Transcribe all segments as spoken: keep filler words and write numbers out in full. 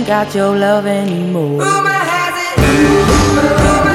got your love anymore. Rumor has it, rumor has it.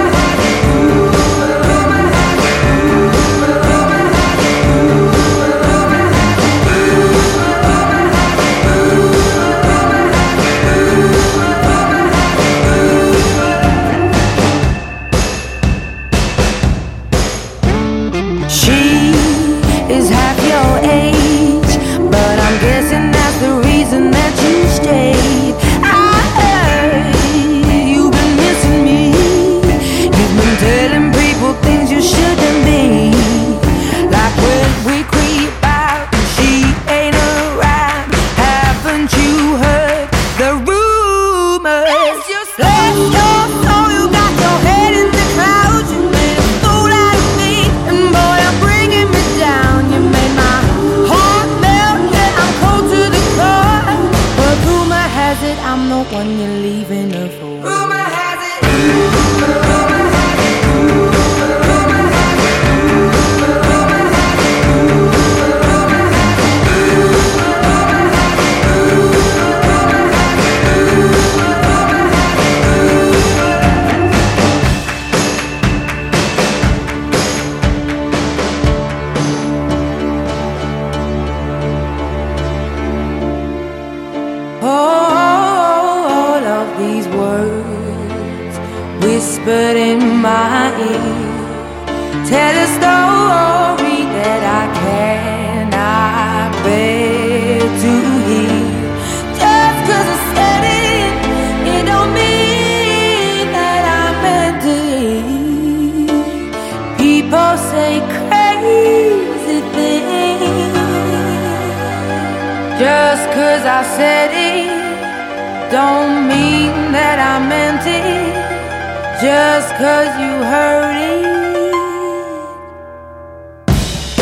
She is half your age, but I'm guessing that's the reason that you stayed. I heard you've been missing me. You've been telling people things you shouldn't be, like when we creep out and she ain't around. Haven't you heard the rumors? It's just Bless your soul, you got your head in the clouds. You made a fool out of me, and boy, you're bringing me down. You made my heart melt, yeah, I'm cold to the core. But rumor has it I'm the one you're leaving her for. Rumor has it, rumor has it, rumor has it, rumor has it, rumor has Oh, all of these words whispered in my ear tell a story that I cannot bear to hear. Just 'cause I said it, it don't mean that I meant it. People say crazy things. Just 'cause I said it don't mean that I meant it. Just 'cause you heard it